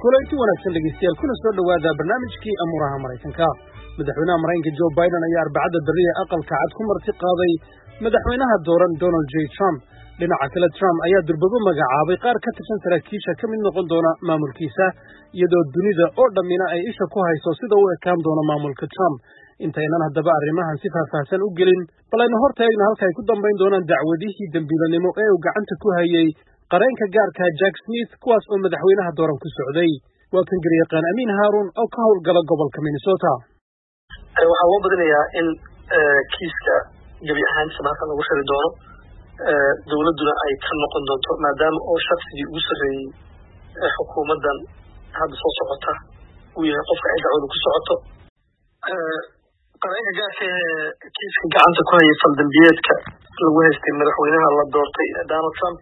kulanti wanaagsan dhegeystayaal kuna soo dhawaada barnaamijkii amuraha Mareykanka. Madaxweynaha Mareykanka Joe Biden ayaa Arbacada bariya aqalka cad ku marti qaaday madaxweynaha dooran Donald J. Trump. Dhinaca kale Trump ayaa durbago magacaabay qaar ka tirsan saraakiisha ka mid noqon doona maamulkiisa iyadoo dunida oo dhammina ay isha ku hayso sida uu ekaan doono maamulka Trump. Intaynan haddaba arrimahan si faahfaahsan u gelin balayna hortaagna halka ay ku dambayn doonaan dacwadihii dambiilanimo ee uu gacanta ku hayay qareenka gaarka Jack Smith kuwaas oo madaxweynaha dooran ku socday. waa kan garyaqaan Amiin Haarun oo ka howlgala gobolka Minnesota. waxaa loo badinayaa in kiiska gabi ahaantiisa halka lagu shiri doono dawladuna ay ka noqon doonto maadaama oo shaqsigii ugu sarreeyay xukuumaddan hadda soo socota uu yahay qofka ay dacwadu ku socoto. qareenka gaarka kiiska gacanta ku hayay faldambiyeedka lagu haystay madaxweynaha la doortay Donald Trump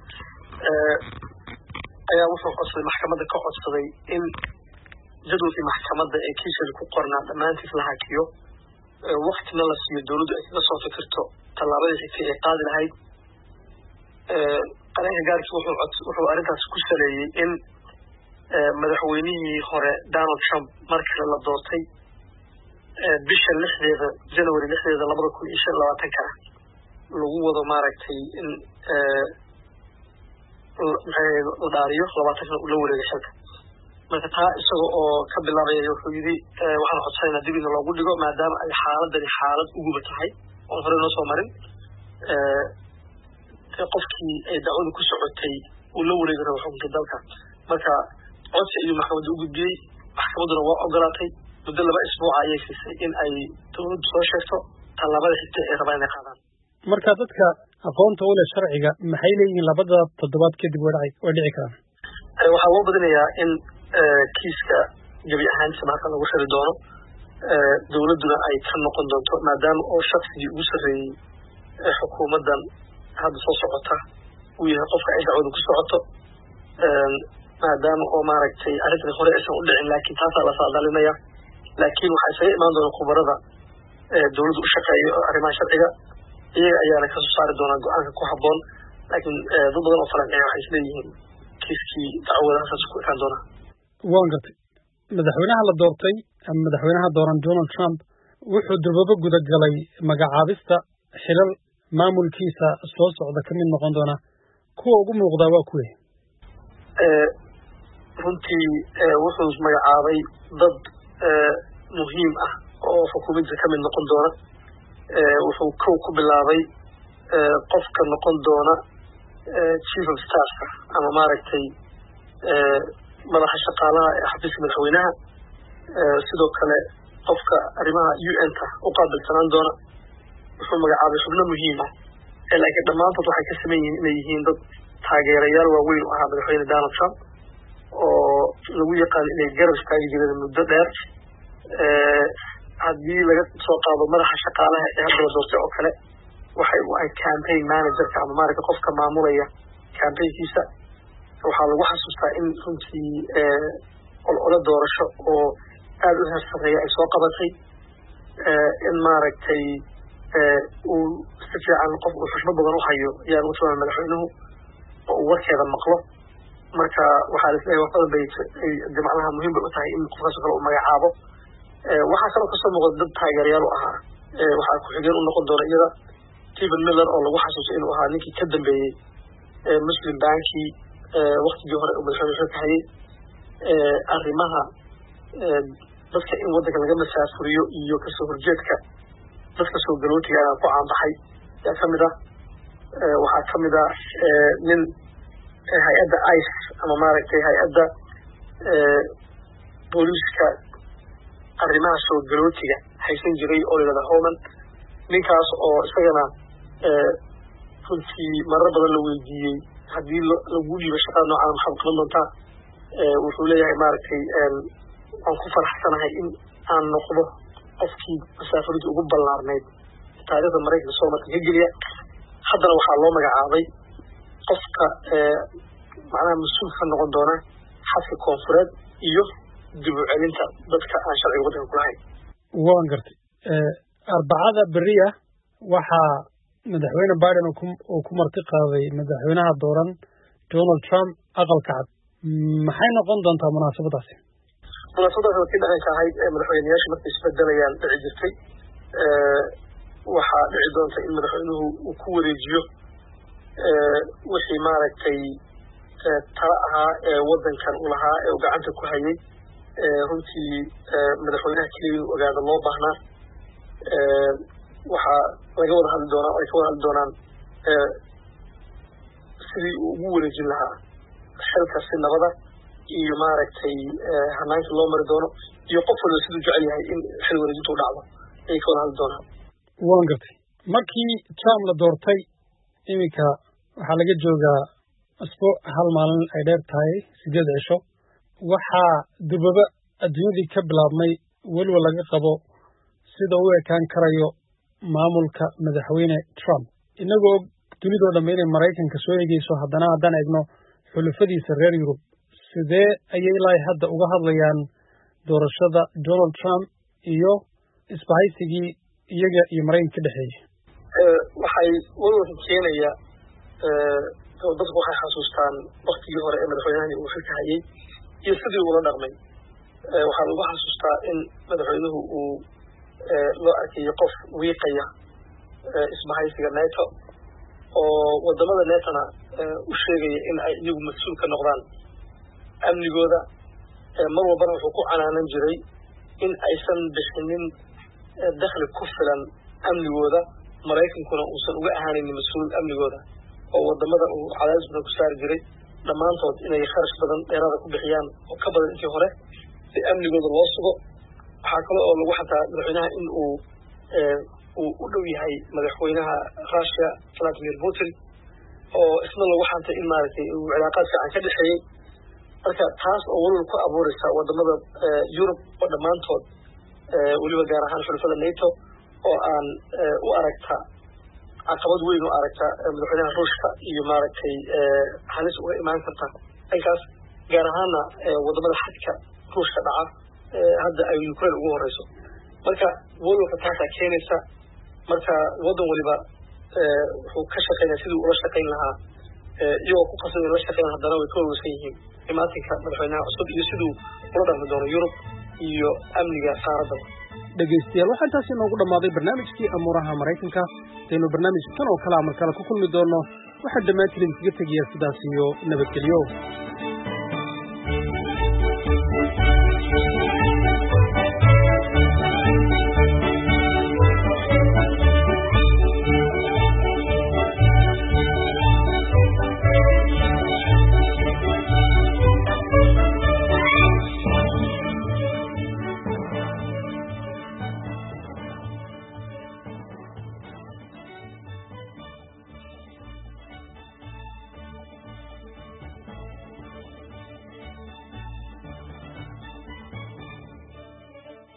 ayaa wuxuu codsaday maxkamadda ka codsaday in jadwalkii maxkamadda ee kiiska ku qornaa dhammaantiis la hakiyo waqtina la siiyo dawladdu ay kaga soo fikirto tallaabadii xigtay ee qaadi lahayd. qareenka gaarkiisa wuxuu arrintaas ku saleeyey in madaxweynihii hore Donald Trump markii la doortay bisha 6 January 2025 lagu wado maaragtay in la dhaariyo 20 la wareegay xilka. marka taa isaga oo ka bilaabaya wuxuu yidhi waxaan codsanaynaa dib in loogu dhigo maadaama ay xaaladani xaalad uguba tahay oo hore noo soo marin qofkii ay dacwadu ku socotay uu la wareegi rabo xukunka dalka. marka codsi ayuu maxkamadda u gudbiyey, maxkamadduna waa ogolaatay. muddo 2 isbuuc ayay siisay in ay dawladdu soo sheegto tallaabada xigta ee rabaan inay qaadaan. marka dadka aqoonta u leh sharciga maxay leeyihiin labada toddobaad kadib way dhici karaan? waxaa loo badinayaa in kiiska gabi ahaantiisa halka lagu shiri doono dawladduna ay ka noqon doonto maadaama oo shaqsigii ugu sarreeyay xukuumaddan hadda soo socota uu yahay qofka ay dacwadu ku socoto. maadaama oo maaragtay arrintan hore aysan u dhicin laakiin taasaa la saadalinaya. laakiin waxaa isaga imaan doona khubarada dawladdu u shaqeeya arrimaha sharciga iyaga ayaana ka soo saari doonaa go-aanka ku habboon. laakiin dad badan oo falanceeya waxay isleeyihiin kiiskii dacwada halkaas ku ekaan doonaa. waan gartay madaxweynaha la doortay ama madaxweynaha dooran Donald Trump wuxuu durbaba gudagalay magacaabista xilal maamulkiisa soo socda ka mid noqon doona kuwa ugu muuqda waa kuwee? runtii wuxuu magacaabay dad muhiim ah oo xukuumadda ka mid noqon doona. wuxuu ku bilaabay qofka noqon doona chief of staff ama maaragtay madaxa shaqaalaha ee xafiiska madaxweynaha. sidoo kale qofka arrimaha UN-ka u qaabilsanaan doona. wuxuu magacaabay xubno muhiim ah laakiin dhammaantood waxay ka sameyn yihiin inay yihiin dad taageerayaal waaweyn u ahaa madaxweyne Donald Trump oo lagu yaqaan inay garab istaagi jireen muddo dheer. haddii laga soo qaado madaxa shaqaalaha ee hadda la doortay oo kale waxay u ahayd campaign managerka ama maaragta qofka maamulaya campaignkiisa. waxaa lagu xasuustaa in runtii olole doorasho oo aad u heer sarreeya ay soo qabatay in maaragtay uu si fiican qof uu xushmad badan u hayo ayaa lagu tilmaamay madaxweynuhu oo uu warkeeda maqlo. marka waxaa la isleeyahay wax badan bay jamacnaha muhiim bay u tahay in qofkaas kale uu magacaabo. waxaa kaloo kasoo muuqda dad taageerayaal u ahaa. waxaa ku-xigeen u noqon doona iyada Stephen Miller oo lagu xasuusto inuu ahaa ninkii ka dambeeyey Muslim Banki waqtigii hore uu madaxweyne ka hayay. arrimaha dadka in waddanka laga masaafuriyo iyo kasoo horjeedka dadka soo galootiga ku caanbaxay yaa ka mid ah. waxaa ka mid ah nin hay-adda ICE ama maaragtay hay-adda booliiska arrimaha soo galootiga haysan jiray oo layidhahda Homan. ninkaas oo isagana runtii marar badan la weydiiyey haddii lagu dhiibo shaqada noocan maxaad qaban doontaa. wuxuu leeyahay maaragtay waan ku faraxsanahay in aan noqdo qofkii masaafuridii ugu ballaarnayd taariikhda Mareykanka soo marka ka geliya. haddana waxaa loo magacaabay qofka macnaha mas-uul ka noqon doona xadka koonfureed iyo dib u celinta dadka aan sharciga waddanka ku lahayn. waan gartay Arbacada beriya waxaa madaxweyne Biden uu ku marti qaaday madaxweynaha dooran Donald Trump aqalka cad maxay noqon doontaa munaasabadaasi? munaasabadaas waa kii dhaqanka ahayd ee madaxweynayaasha markay isbedelayaan dhici jirtay. waxaa dhici doonta in madaxweynuhu uu ku wareejiyo wixii maaragtay tala ahaa ee waddankan u lahaa ee uu gacanta ku hayay. runtii madaxweynaha keliya inuu ogaada loo baahnaa. waxaa laga wada hadli doonaa ay ka wada hadli doonaan sidii uu ugu wareejin lahaa xilka si nabada iyo maaragtay hanaankii loo mari doono iyo qof walba siduu jecel yahay in xil wareejintu u dhacdo ayay ka wada hadli doonaan. waan gartay. markii Trump la doortay iminka waxaa laga joogaa asbuuc hal maalin ay dheer tahay 8 cisho. waxaa dubaba adduunyadii ka bilaabmay weliba laga qabo sida uu ekaan karayo maamulka madaxweyne Trump. inagoo dunidoo dhamma inay Maraykanka soo eegayso haddana haddaan eegno xulufadiisa reer Yurub sidee ayay ilaa hadda uga hadlayaan doorashada Donald Trump iyo isbahaysigii iyaga iyo Maraykanka ka dhexeeyay? waxay walwalka keenaya dadku waxay xasuustaan waktigii hore ee madaxweynahani uu xilka hayay iyo sidii uula dhaqmay. waxaa lagu xasuustaa in madaxweynuhu uu loo arkayo qof wiiqaya isbahaysiga NATO oo wadamada NATOna u sheegaya in ay iyagu mas-uul ka noqdaan amnigooda. mar walbana wuxuu ku canaanan jiray in aysan bixinin dakhli ku filan amnigooda, Maraykankuna uusan uga ahaanaynin mas-uul amnigooda, oo wadamada uu cadaadis badan ku saari jiray dhammaantood inay kharash badan dheeraada ku bixiyaan oo ka badan intii hore si amnigooda loo sugo. waxaa kale oo lagu xataa madaxweynaha in uu u dhow yahay madaxweynaha Russia Vladimir Putin oo isna lagu xantay in maaragtay uu cilaaqaad fiican ka dhexeeyey. marka taas oo walwal ku abuuraysa wadamada Yurub oo dhammaantood weliba gaar ahaan xulafada NATO oo aan u aragta caqabad weyn u aragta madaxweynaha Ruushka iyo maaragtay halis uga imaan karta dhankaas gaar ahaana wadamada xadka Ruushka dhaca hadda ay Ukraine ugu horeyso. marka walwalka taasaa keenaysa. marka wadan waliba wuxuu ka shaqeynaya sidii ula shaqeyn lahaa iyagoo ku qasbay la shaqeyn haddana way ka walwalsan yihiin imaatinka madaxweynaha cusub iyo siduu ula dhaqmi doono Yurub iyo amniga qaaradda. dhegaystayaal waxaa intaasi inoogu dhammaaday barnaamijkii amuuraha Maraykanka. aynu barnaamijkan oo kale mar kale ku kulmi doono waxaa dhammaantiin idinkaga tegayaa sidaas iyo nabadgelyo.